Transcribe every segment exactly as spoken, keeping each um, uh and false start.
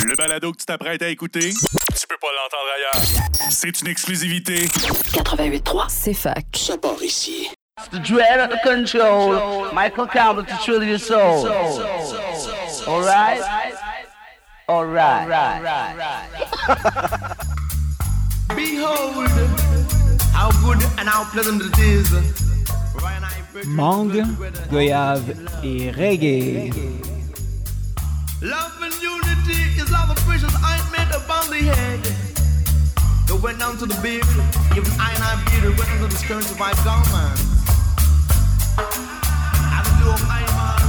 Le balado que tu t'apprêtes à écouter, tu peux pas l'entendre ailleurs. C'est une exclusivité. quatre-vingt-huit trois, c'est fac. Ça part ici. The dread of the control, Michael Campbell to thrill your soul. All right? All right. Behold, how good and how pleasant it is. Mangue, goyave et reggae. Love and unity is like the precious ointment upon the head. They went down to the beard, even I and I beard went into the skirts of my garment. I was doing my man.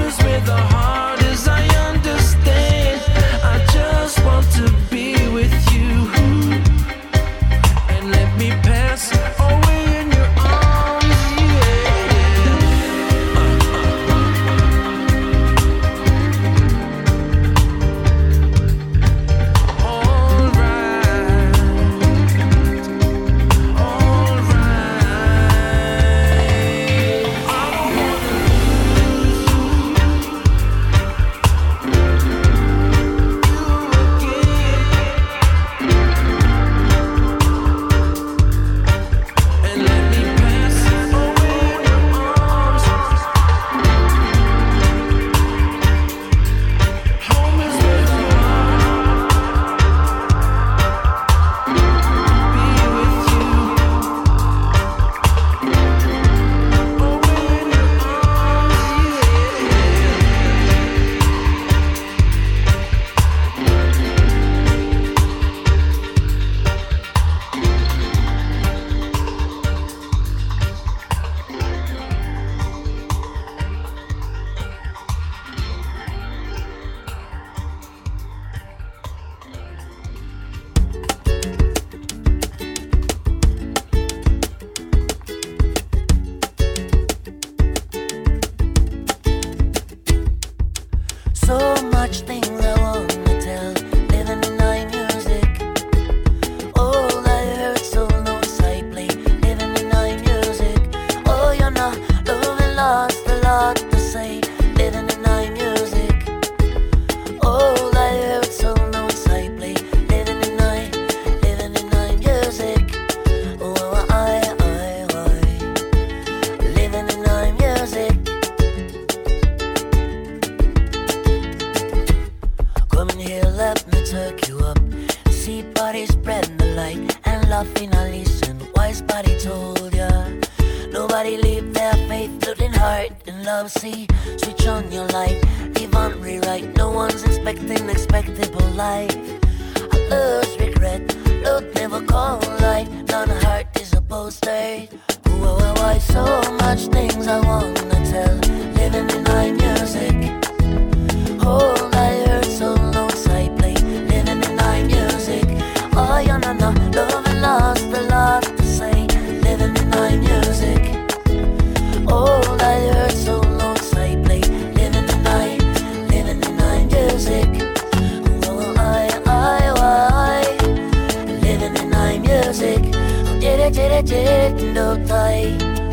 With you. spread the light and laughing and listen. Wise body told ya. Nobody leave their faith, looting heart and love. See, switch on your light, leave on rewrite. No one's expecting expectable life. I lose regret, look never call light. None heart is opposed to. Why, why, why so much things I wanna tell. Living in my music. Hold I heard so notes I play. Living in my music. Oh, yeah, no, no, love and lost a lot to say. Living in my music. All I heard so notes I play. Living in my, living in my music. Oh, I, I, I. Living in my music. Oh, did it, did it, did it, no tie.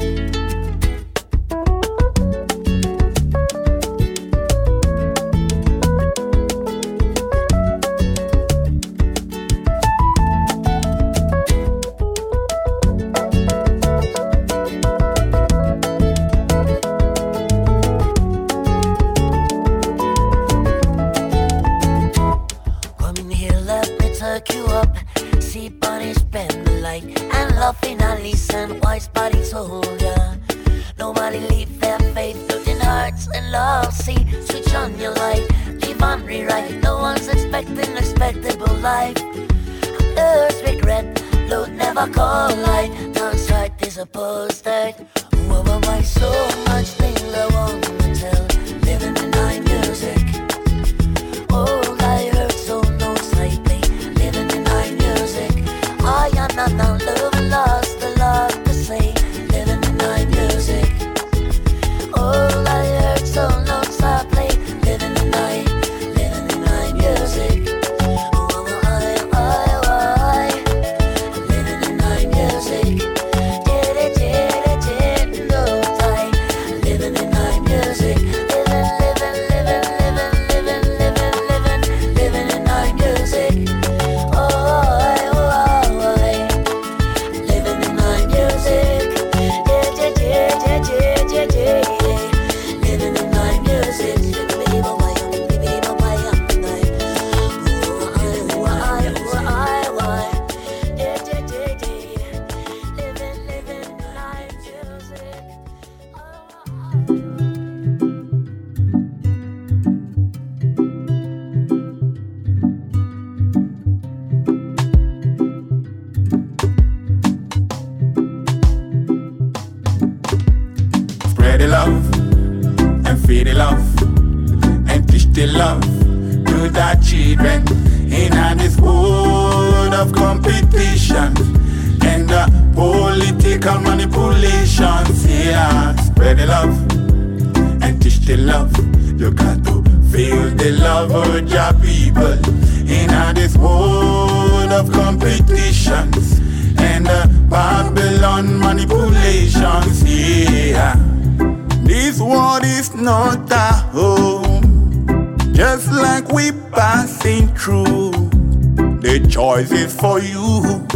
For you,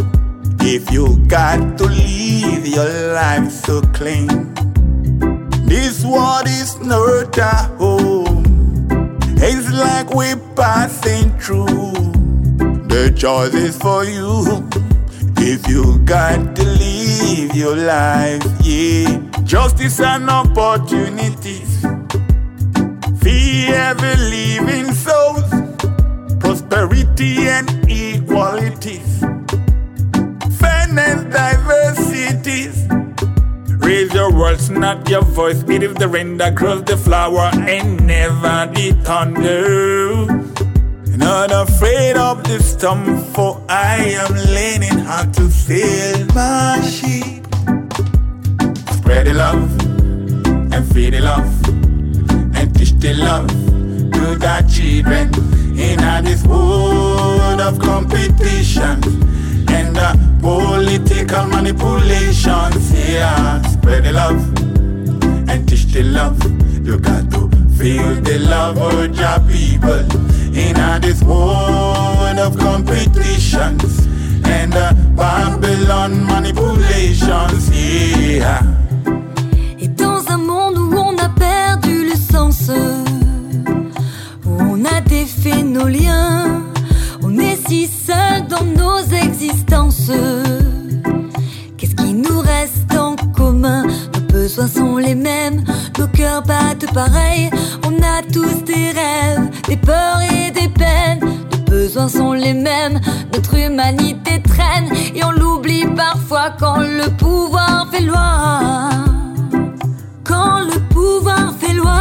if you got to live your life so clean, this world is not a home. It's like we're passing through. The choice is for you, if you got to live your life, yeah. Justice and opportunities, fear every living souls, prosperity and equalities, fairness, diversities. Raise your words, not your voice. Believe the rain that grows the flower and never the thunder. Not afraid of the storm, for I am learning how to sail my ship. Spread the love and feed the love and teach the love to the children. In this world of competition and uh, political manipulations, yeah. Spread the love and teach the love. You got to feel the love of your people. In uh, this world of competitions and uh, Babylon manipulations, yeah. Et dans un monde où on a perdu le sens, on a défait nos liens, on est si seul dans nos existences. sens. Qu'est-ce qui nous reste en commun? Nos besoins sont les mêmes, nos cœurs battent pareil. On a tous des rêves, des peurs et des peines. Nos besoins sont les mêmes, notre humanité traîne. Et on l'oublie parfois quand le pouvoir fait loi. Quand le pouvoir fait loi,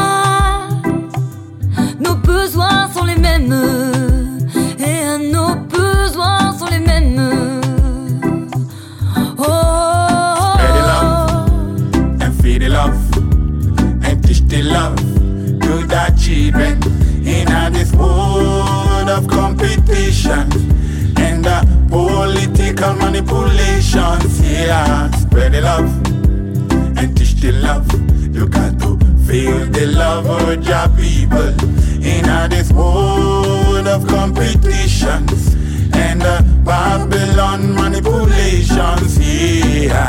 nos besoins sont les mêmes. Et nos besoins sont les mêmes. Oh, spread the love and feed the love and teach the love to the children in this world of competition and the political manipulations. Yeah, spread the love and teach the love. You got to feel the love of your people in this world of competitions and the Babylon manipulations. Yeah.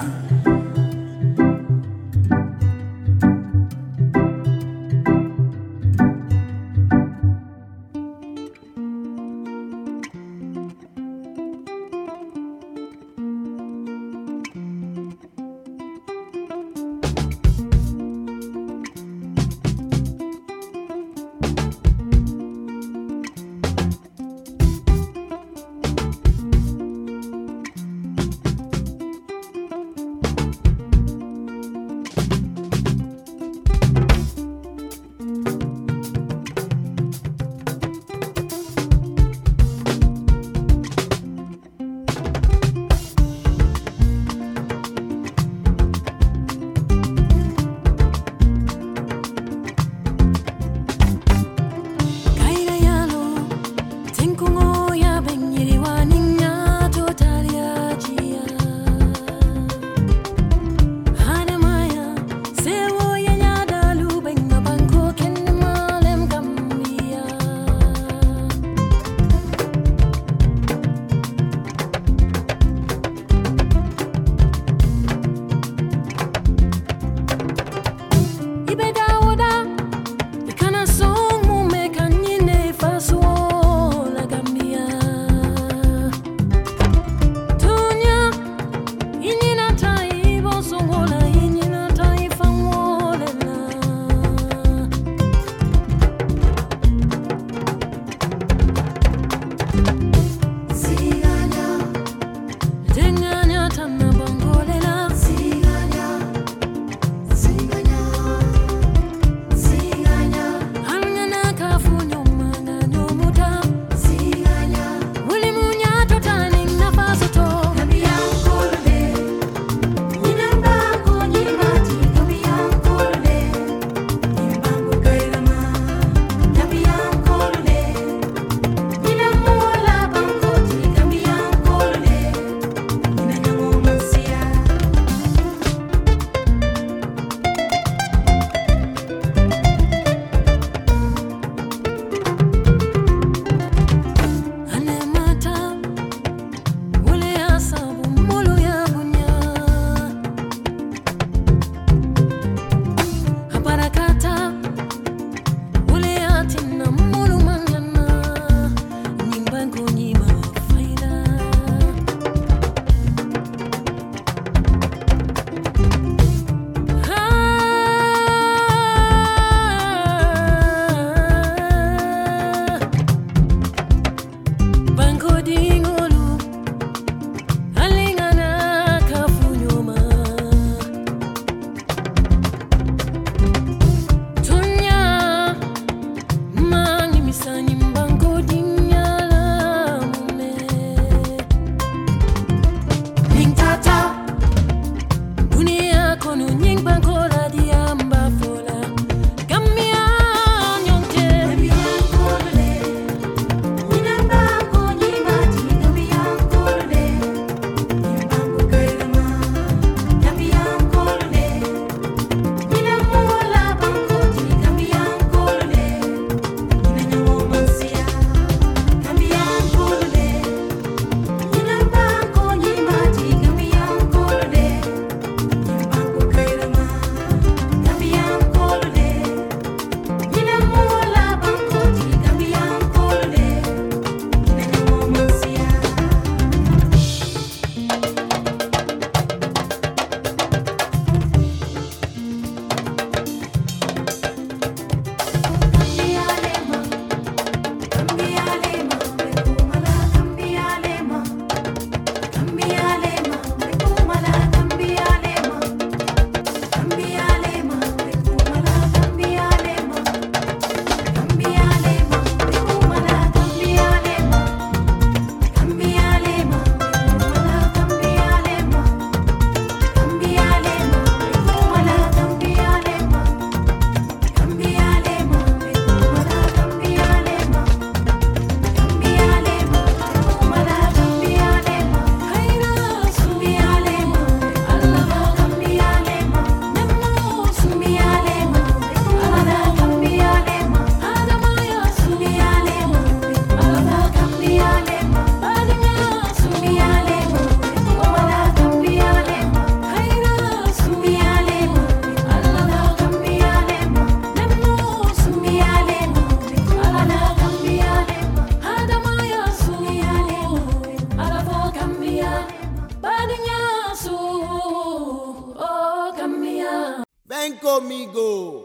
Ven conmigo.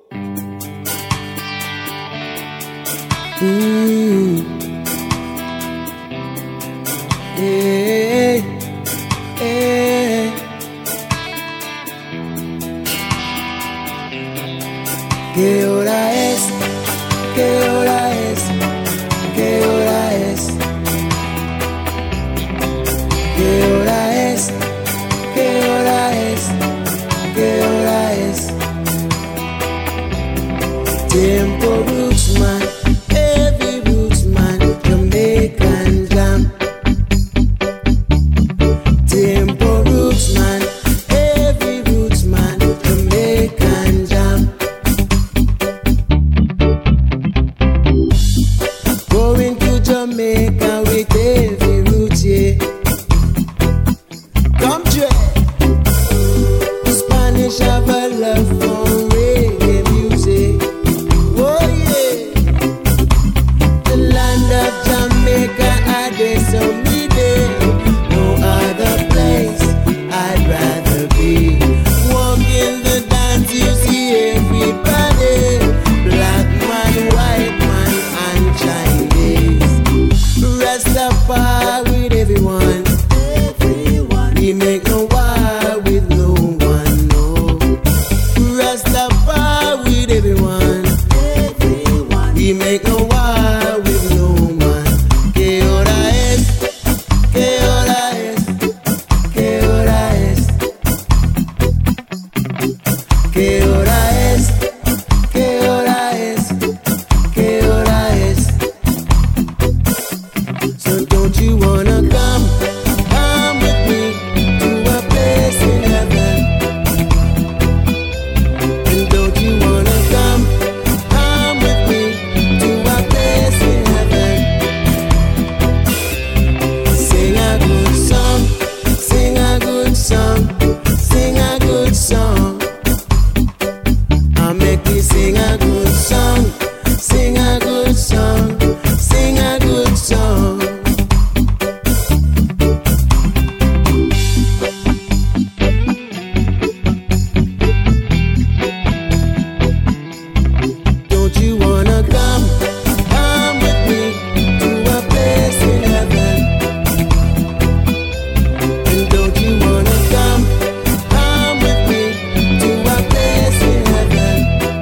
Mm. Hey, hey. ¿Qué hora es? ¿Qué hora es? ¿Qué hora es? ¿Qué hora es? ¿Qué hora es? ¿Qué hora es? Tempo roots man, heavy roots man, Jamaican jam. Tempo roots man, heavy roots man, Jamaican jam. Going to Jamaica with heavy roots, yeah. Come Dre. Spanish have a love for reggae music. Oh yeah. The land of Jamaica, I did so me there. No other place I'd rather be. Walking the dance, you see everybody. Black man, white man, and Chinese. Rastafari with everyone. We make no war with no one, no. Rastafari with everyone. We make no war with no one. ¿Qué hora es? ¿Qué hora es? ¿Qué hora es? ¿Qué hora es? ¿Qué hora es? ¿Qué hora es? So don't you wanna come? Come with me to a place in heaven. And don't you wanna come? Come with me to a place in heaven. Sing a good song, sing a good song, sing a good song. I'll make me sing a good song, sing a good song, sing a good song. Don't you wanna come? Come with me to a place in heaven. And don't you wanna come? Come with me to a place in heaven.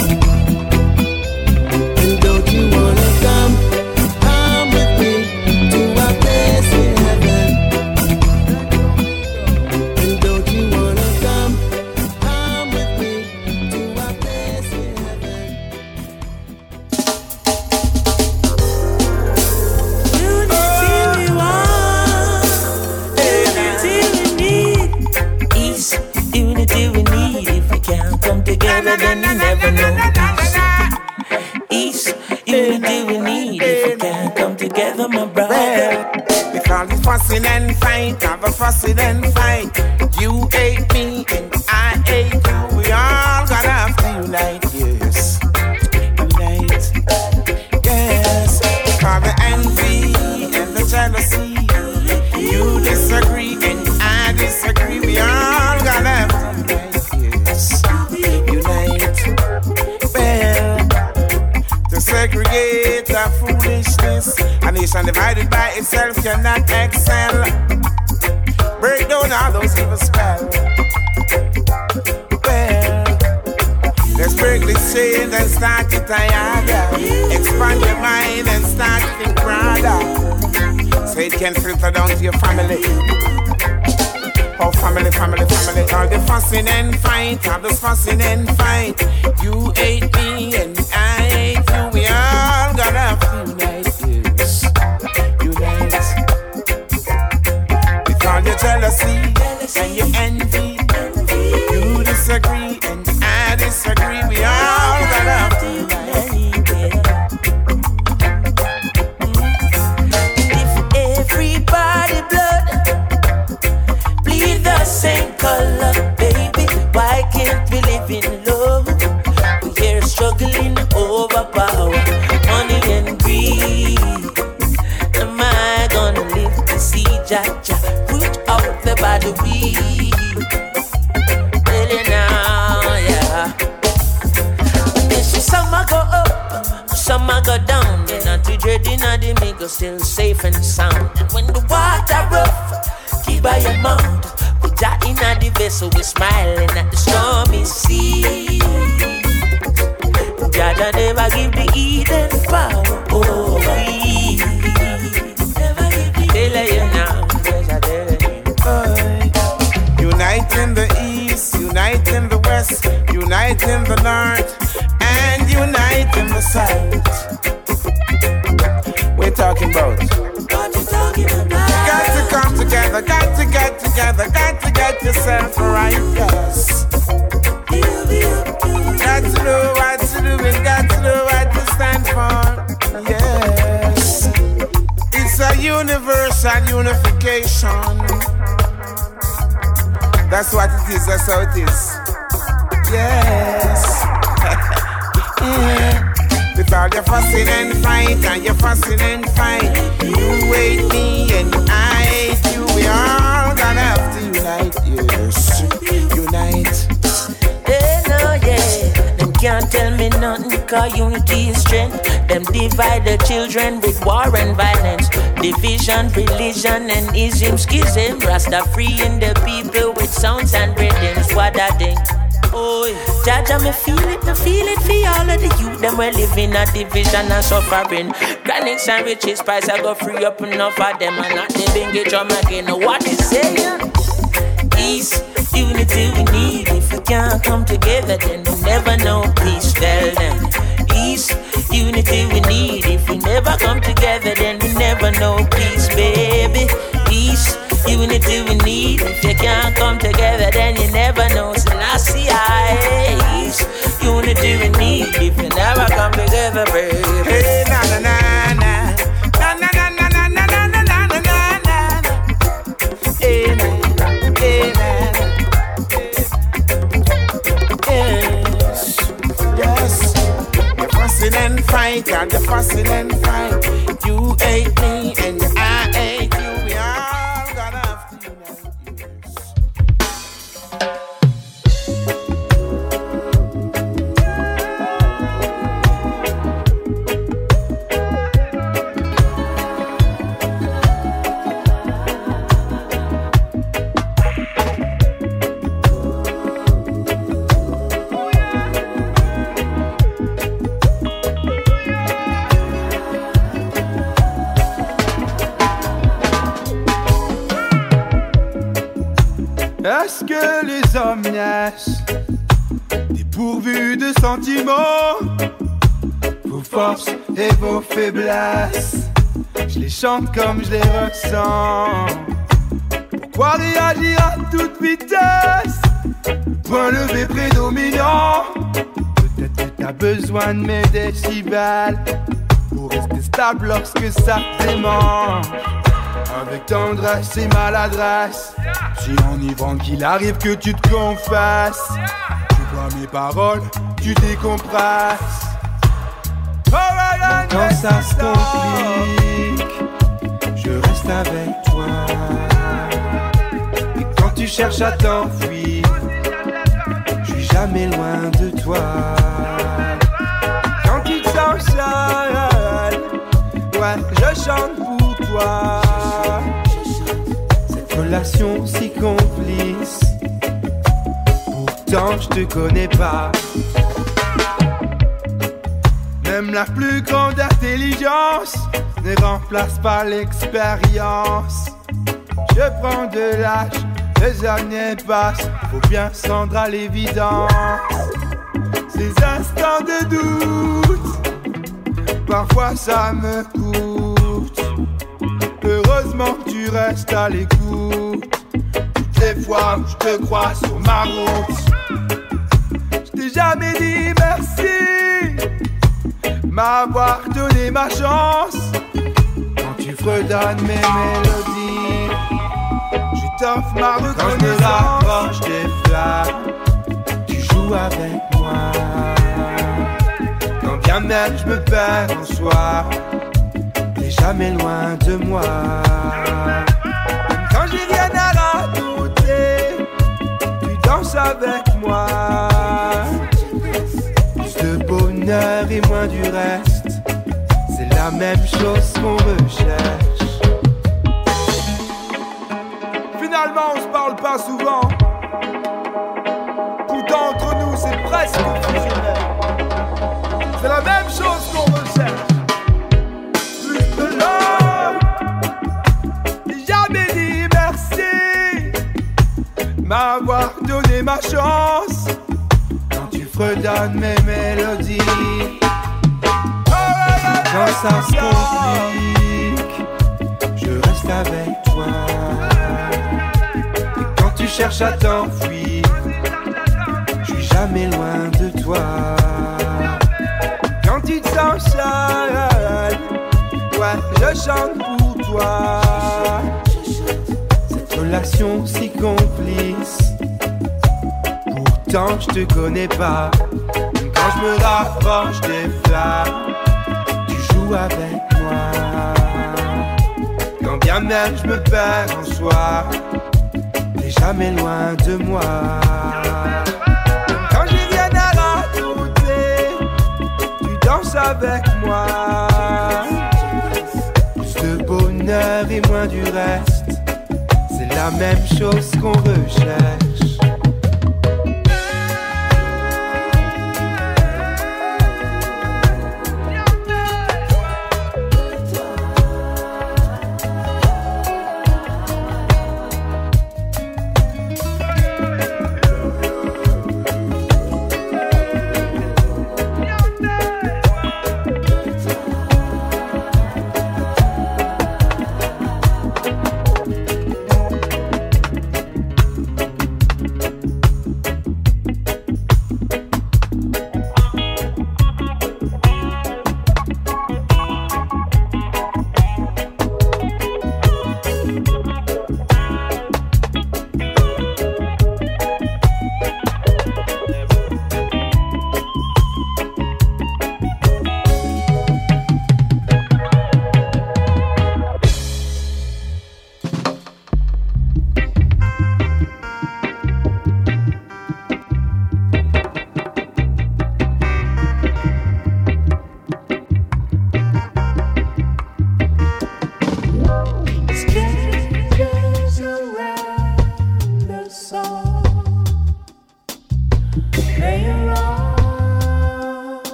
And don't you wanna come? Come with me to a place in heaven. And don't you wanna come? Come with me to a place in heaven. Unity we want, unity we need. East, unity we need. If we can't come together, then we never know peace. East, unity we need. If we can't come together, my brother. We call it fussing and fight, have a fussing and fight. You hate me and I hate you. We all gotta have to unite, yes. Unite, yes. We call the envy and the jealousy. You disagree and I disagree. We all gotta have to unite, yes. Unite, well, to segregate the foolishness. A nation divided by itself cannot excel. Break down all those evil spells. Well, let's break this chain and start it higher. Expand your mind and start to think broader. So it can filter down to your family. Oh, family, family, family. All the fussing and fight, all the fussing and fight. You hate me and I hate you. We all gotta have to unite, yes. Unite. With all your jealousy and your envy. You disagree and I disagree. We all gotta have to unite. If everybody blood bleed the same color, baby, why can't we live in love? We're here struggling over power, money and greed. Am I gonna live to see Jaja root out the bad weed? Really now, yeah. storm I go down, then not too dreading of the me go still safe and sound. And when the water rough, keep by your mouth. Put that in the vessel, we smiling at the stormy sea. God never give the Eden power over me. Never give the tell you now, yes I tell you. Unite in the east, unite in the west, unite in the north, and unite in the south. We're talking about. What you talking about? Got to come together, got to get together, got to get yourself right, yes. Got to know what to do and got to know what to stand for, yes. It's a universal unification. That's what it is, that's how it is. Yes. Yeah. With all your fussing and fight, and your fussing and fight, you hate me and I hate you. We all gonna have to unite, yes. Unite. Hey, no, yeah. Them can't tell me nothing, cause unity is strength. Them divide the children with war and violence. Division, religion, and ism, schism. Rasta freeing the people with sounds and rhythms. What I think. Oh, Jaja, me feel it, me feel it for all of the youth. Them we living a division and suffering. Granics and riches, price I go free up enough of them. And not the bingy drum again. What is saying? Peace, unity we need. If we can't come together, then we never know peace. Tell them. Peace, unity we need. If we never come together, then we never know peace, baby. Peace, unity we need. If you can't come together, then you never know. So I see eyes. Unity we need. If you never come together, baby. Hey, na na na na. Na na na na na na na na na na na. Hey, na hey, na. Yes, yes. You're fussing and fight, and you're fussing and fight. You hate me and I hate you. We all gonna have to unite, yes. Est-ce que les hommes naissent dépourvus de sentiments? Vos forces et vos faiblesses, je les chante comme je les ressens. Pourquoi réagir à toute vitesse? Point levé prédominant. Peut-être que t'as besoin de mes décibels pour rester stable lorsque ça démange. Avec tendresse et maladresse, si enivrant qu'il arrive que tu te confesses, tu vois mes paroles, tu décompresses. Quand ça se complique, je reste avec toi. Et quand tu cherches à t'enfuir, je suis jamais loin de toi. Quand tu te sens seul, ouais, je chante pour toi. Cette relation si complice, pourtant je te connais pas. Même la plus grande intelligence ne remplace pas l'expérience. Je prends de l'âge, les années passent, faut bien se rendre à l'évidence. Ces instants de doute, parfois ça me coûte. Heureusement que tu restes à l'écoute. Toutes les fois où je te crois sur ma route, je t'ai jamais dit merci m'avoir donné ma chance. Quand tu fredonnes mes mélodies, je t'offre ma reconnaissance. Quand je me rapproche des flammes, tu joues avec moi. Quand bien même je me perds en soi, t'es jamais loin de moi. Quand j'ai rien à raconter, tu danses avec moi. Plus de bonheur et moins du reste, la même chose qu'on recherche. Finalement on se parle pas souvent, pourtant entre nous c'est presque fusionnel. C'est la même chose qu'on recherche. Plus de love. J'ai jamais dit merci m'avoir donné ma chance quand tu fredonnes mes mélodies. Quand ça se complique, je reste avec toi. Et quand tu cherches à t'enfuir, je suis jamais loin de toi. Quand tu te sens seul, ouais, je chante pour toi. Cette relation si complice, pourtant je te connais pas. Quand je me rapproche des flammes, avec moi. Quand bien même je me perds en soi, t'es jamais loin de moi. Quand j'ai rien à raconter, tu danses avec moi. Plus de bonheur et moins du reste, c'est la même chose qu'on recherche.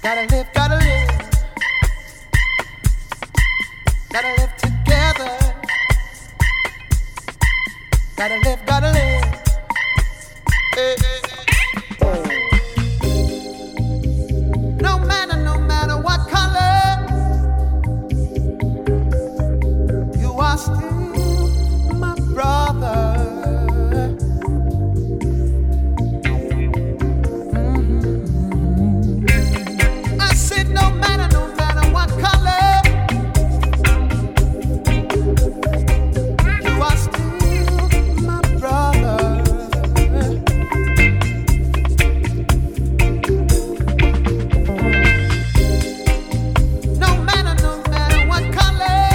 Gotta live, gotta live. Gotta live together. Gotta live, gotta live. Hey, hey, hey. No matter, no matter what color, you are still my brother. Mm-hmm. I said no matter, no matter what color, you are still my brother. No matter, no matter what color,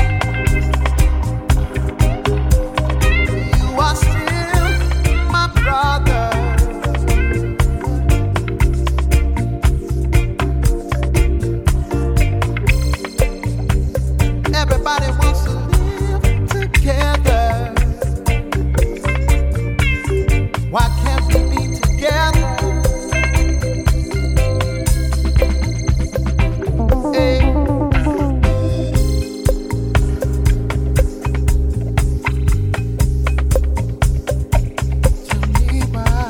you are still my brother. Everybody wants to live together. Why can't we be together? Hey. Tell me why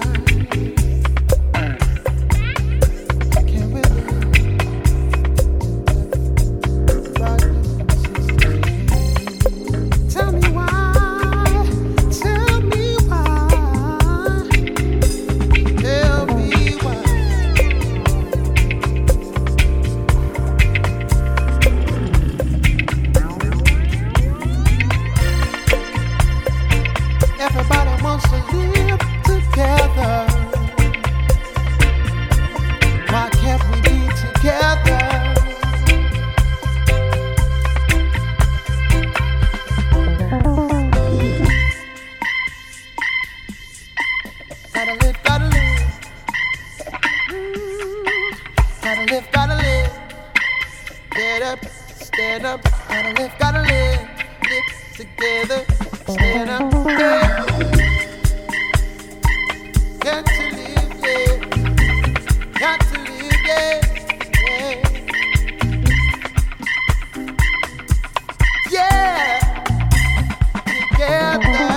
can't we live right? Tell me why. Tell me why. Tell me why. Everybody wants to live together. Why can't we be together? Gotta live, gotta live. Mm, gotta live, gotta live. Get up, stand up. Gotta live, gotta live. Live together, stand up. Yeah. Got to live, yeah. Got to live, yeah. Yeah. Yeah. Together.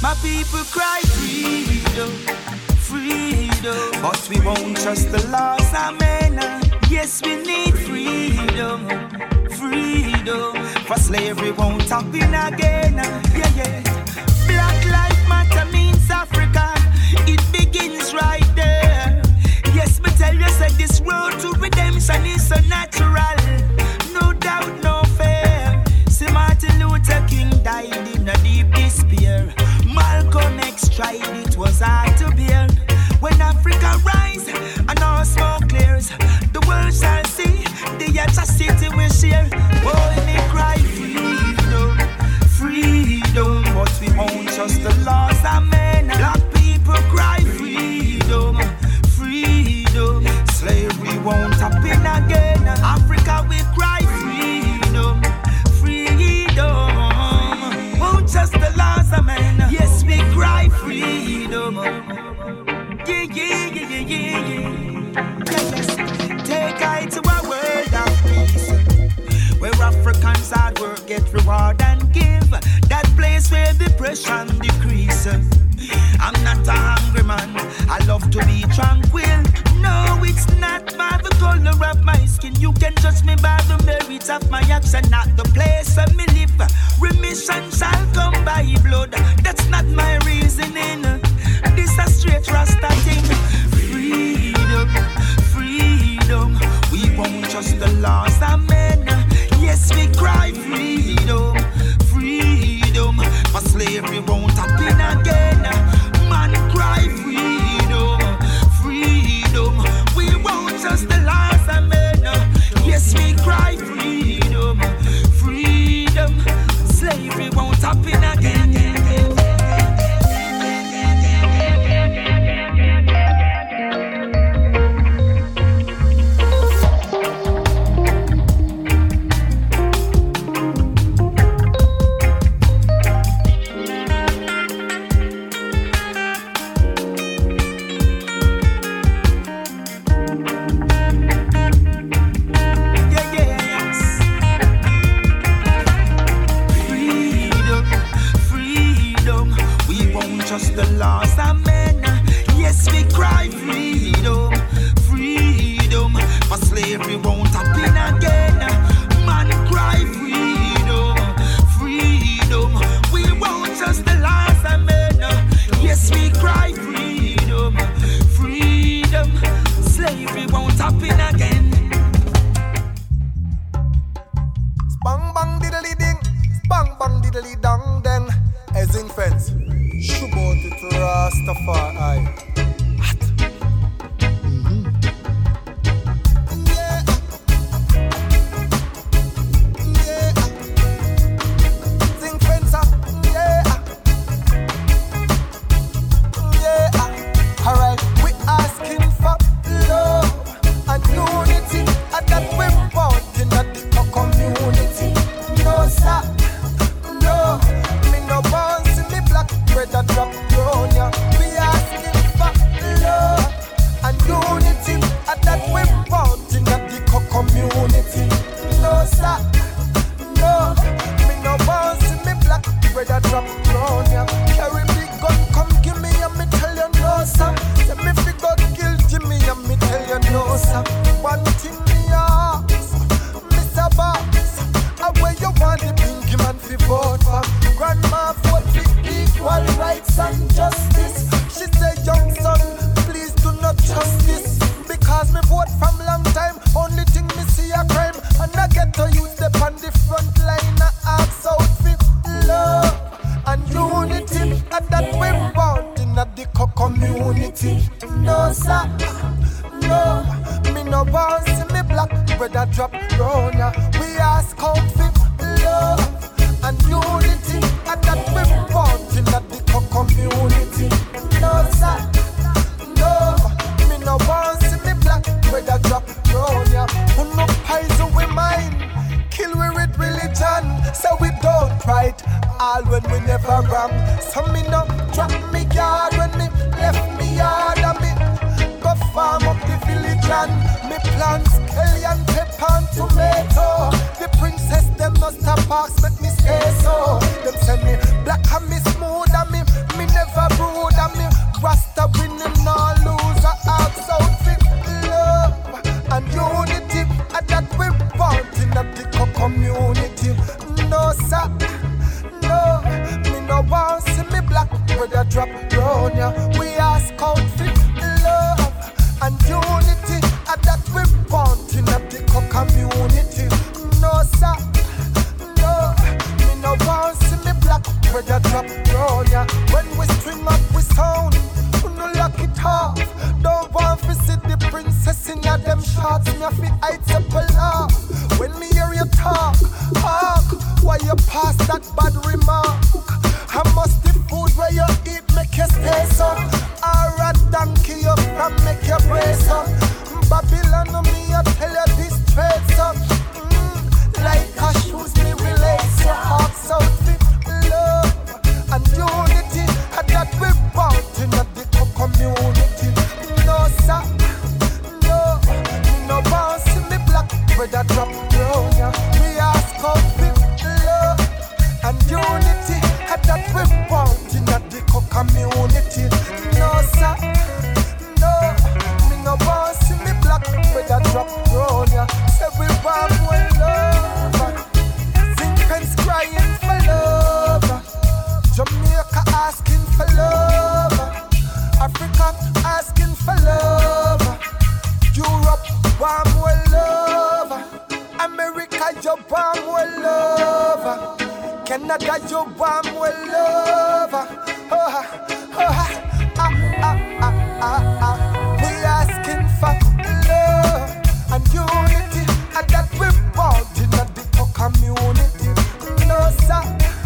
My people cry freedom, freedom. But we won't trust the laws, amen. Yes, we need freedom, freedom. For slavery won't happen again, yeah, yeah. Black Lives Matter means Africa, it begins right there. Yes, but tell you, say this road to redemption is so natural. No doubt, no fear. See, Martin Luther King died in a deep despair. Malcolm X tried, it was hard to bear. When Africa rise and all smoke clears, the world shall see the atrocity we share. Oh, and they cry freedom, freedom. But we won't trust the laws, amen. Black people cry freedom, freedom. Slavery won't happen again. Africa will cry freedom, freedom. Won't trust the laws, amen. Yes, we cry freedom. Yeah, yeah, yeah, yeah, yeah, yeah. Yes. Take I to a world of peace, where Africans hard work get reward and give. That place where depression decrease. I'm not a hungry man, I love to be tranquil. No, it's not by the color of my skin. You can judge me by the merits of my action, not the place where me live. Remission shall come by blood, that's not my reasoning. This a straight Rasta thing. Freedom, freedom. We won't trust the laws, amen. Yes, we cry freedom, freedom. For slavery won't happen again. Man cry freedom, freedom. We won't trust the laws, amen. Yes, we cry freedom, freedom. Slavery won't happen again. The laws, amen. Yes, we cry freedom, freedom. For slavery won't happen again. Man cry freedom, freedom. We won't trust the laws, amen. Yes, we cry freedom, freedom. Slavery won't happen again. Bang bang diddly ding, bang bang diddly dang dang. As in fence. Shubot it Rastafari. Mm-hmm. Yeah. Yeah. Zinc fencer. Yeah. Yeah. Alright, we asking for love and unity, and that we're born in the community. No sir, no, me no born see me black bread and drop down, yeah. We asking for love and unity, and that we're born in the community. No sir, no, me no born see me black bread and drop down, yeah. Carry big gun, come give me and me tell you no sir. Let me figure kill Jimmy and me tell you no sir. One thing me ask, Mister Boss, where you want the pinky man fi vote for? Grandma vote for equal rights and justice. She say, young son, please do not trust this. Because me vote from long time, only thing me see a crime. And I get to use them on the front line. I ask out for love and unity, and that we're born in the community. No sir, no, me no want see me black brother drop down. We ask out for love and unity, and that we're born in the community. No sir, no, me no want see me black brother drop down. Who no poison we mind, kill we with religion, so we don't fight all when we never wrong. So me no drop me yard when me left me yard, and me go farm up the village and me plant skelly and pepper and tomato. The princess them must have asked, make me stay so. Them send me black and me smooth and me me drop round ya. We ask out for love and unity, and that we wanting at the community. No sir, no, me no want see me black brother drop round ya. When we string up we sound, we no lock it off. Don't want to see the princess in ya them shots. Me a fi heights up a laugh. When me hear you talk, talk, why you pass that bad remark? I must the food where you eat make you stay so. Or a donkey you from make you brace up. Babylon me I tell you this straight so. Mm, like a shoes me relates your hearts out with love and unity, and that we bound in the community. No sir, no, me no bound see me black brother drop down ya. We ask out with love and unity, and that we bound in the community. No sir, no, me no bound see me black brother drop down ya. Say we bound with love, Zinc Pence crying for love, Jamaica asking for love, Africa asking for love, Europe warm with love, America you warm with love, Canada you warm with love. Oh, oh, ah, ah, ah, ah, ah. We asking for love and unity, and that we bound in the community. No sir,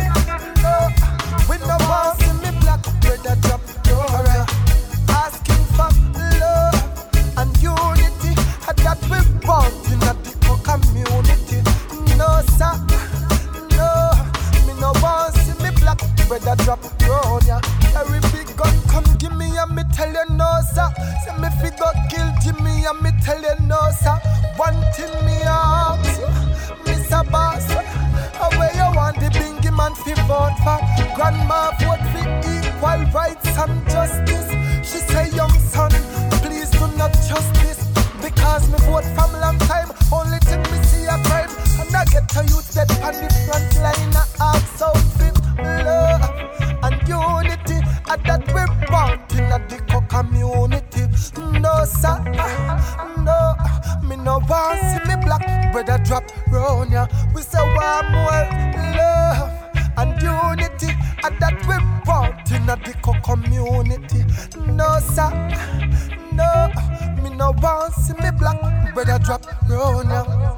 no, we no want see me black brother drop down. Asking for love and unity, and that we bound in the community. No sir, no, me no want see me black brother drop down. Yeah, every big gun come give me and me tell you no sir. Say me fi go kill Jimmy and me tell you no sir. One thing me ask you, Mister Boss, how where you want the bingy man fi vote for? Grandma vote for equal rights and justice. She say young son, please do not justice, because me vote from long time. Only thing me see a crime, and I get to youth that on the front line. I ask out for love and unity, and that we bound in the community. No sir, no, me no want see me black brother drop round ya. We say one more love and unity, and that we bound in the community. No sir, no, me no want see me black brother drop round ya.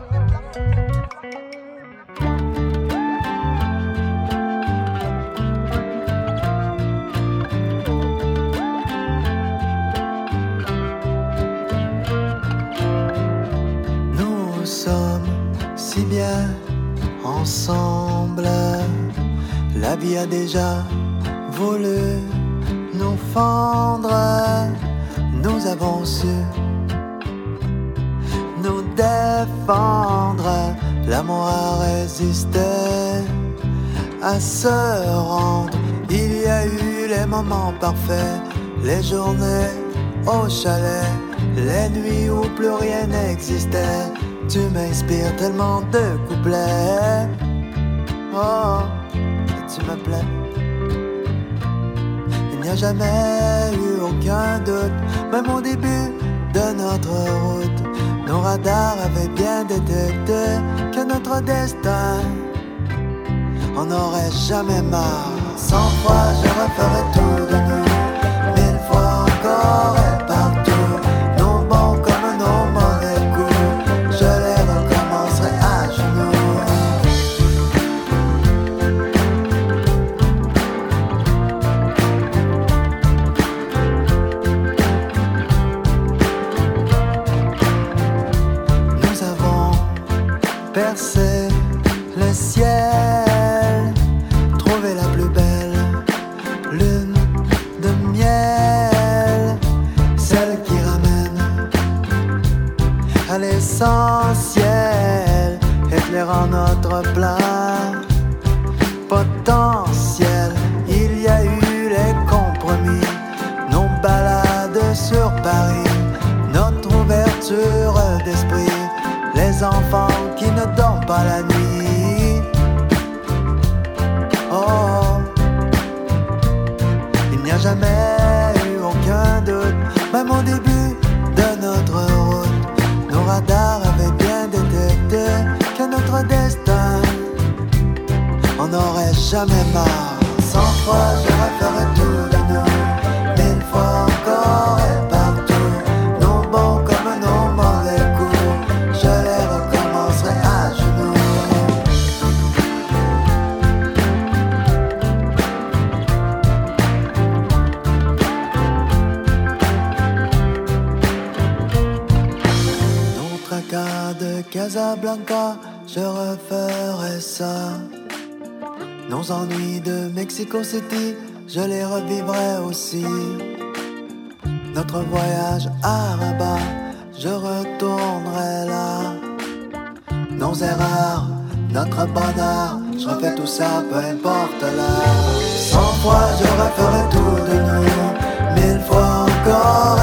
Nous sommes si bien ensemble. La vie a déjà voulu nous fendre. Nous avons su nous défendre. L'amour a résisté à se rendre. Il y a eu les moments parfaits, les journées au chalet, les nuits où plus rien n'existait. Tu m'inspires tellement de couplets. Oh, tu me plais. Il n'y a jamais eu aucun doute, même au début de notre route. Nos radars avaient bien détecté que notre destin, on n'aurait jamais marre. Cent fois je referai tout de nous, mille fois encore et partout. Nos bons comme nos mauvais coups, je les recommencerai à genoux. Nous avons percé le ciel, trouvé la plus belle lune de miel, celle qui ramène à l'essentiel, éclairant notre plein potentiel. Il y a eu les compromis, nos balades sur Paris, notre ouverture d'esprit, les enfants qui ne dorment pas la nuit. Oh, il n'y a jamais on n'aurait jamais marre. Cent fois je referai tout de nous, mille fois encore et partout. Nos bons comme nos mauvais coups, je les recommencerai à genoux. Nos tracas de Casablanca, je referai ça. Nos ennuis de Mexico City, je les revivrai aussi. Notre voyage à Rabat, je retournerai là. Nos erreurs, notre bonheur, je refais tout ça, peu importe l'heure. Cent fois je referai tout de nous, mille fois encore